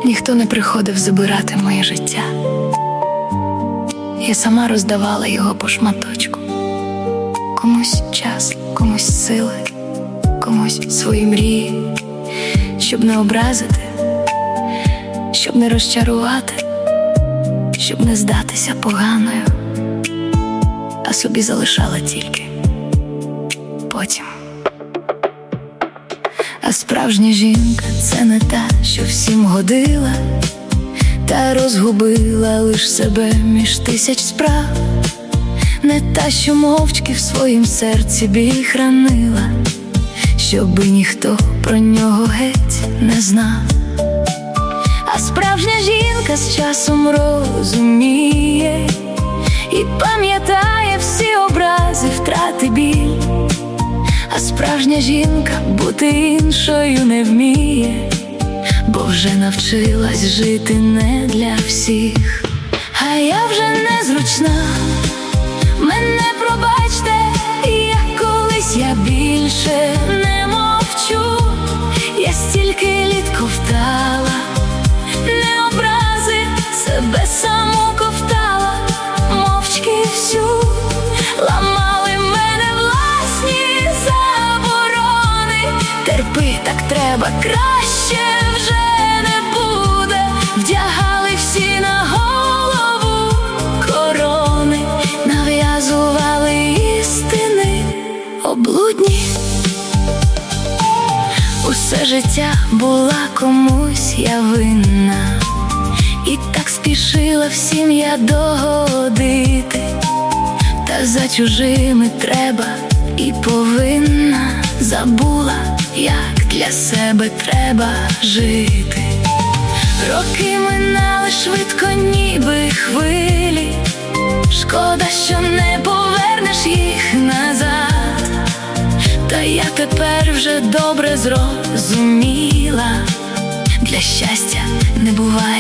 Ніхто не приходив забирати моє життя. Я сама роздавала його по шматочку. Комусь час, комусь сили, комусь свої мрії, щоб не образити, щоб не розчарувати, щоб не здатися поганою, а собі залишала тільки потім. А справжня жінка – це не та, що всім годила, та розгубила лиш себе між тисяч справ. Не та, що мовчки в своїм серці біль хранила, щоби ніхто про нього геть не знав. А справжня жінка з часом розуміє і пам'ятає всі образи, втрати, біль. А справжня жінка бути іншою не вміє, бо вже навчилась жити не для всіх. А я вже незручна, мене пробачте, як колись я більше не мовчу. Я стільки літ ковтала, не образи, себе саму ковтала, мовчки всю. Ламали мене власні заборони. Терпи, так треба, краще вже не буде. Вдягали всі на голову корони, нав'язували істини облудні. Усе життя була комусь я винна, і так спішила всім я догодити. Та за чужими треба і повинна. Забула, як для себе треба жити. Роки минали швидко, ніби хвилі. Шкода, що не повернеш їх назад. Та я тепер вже добре зрозуміла, для щастя не буває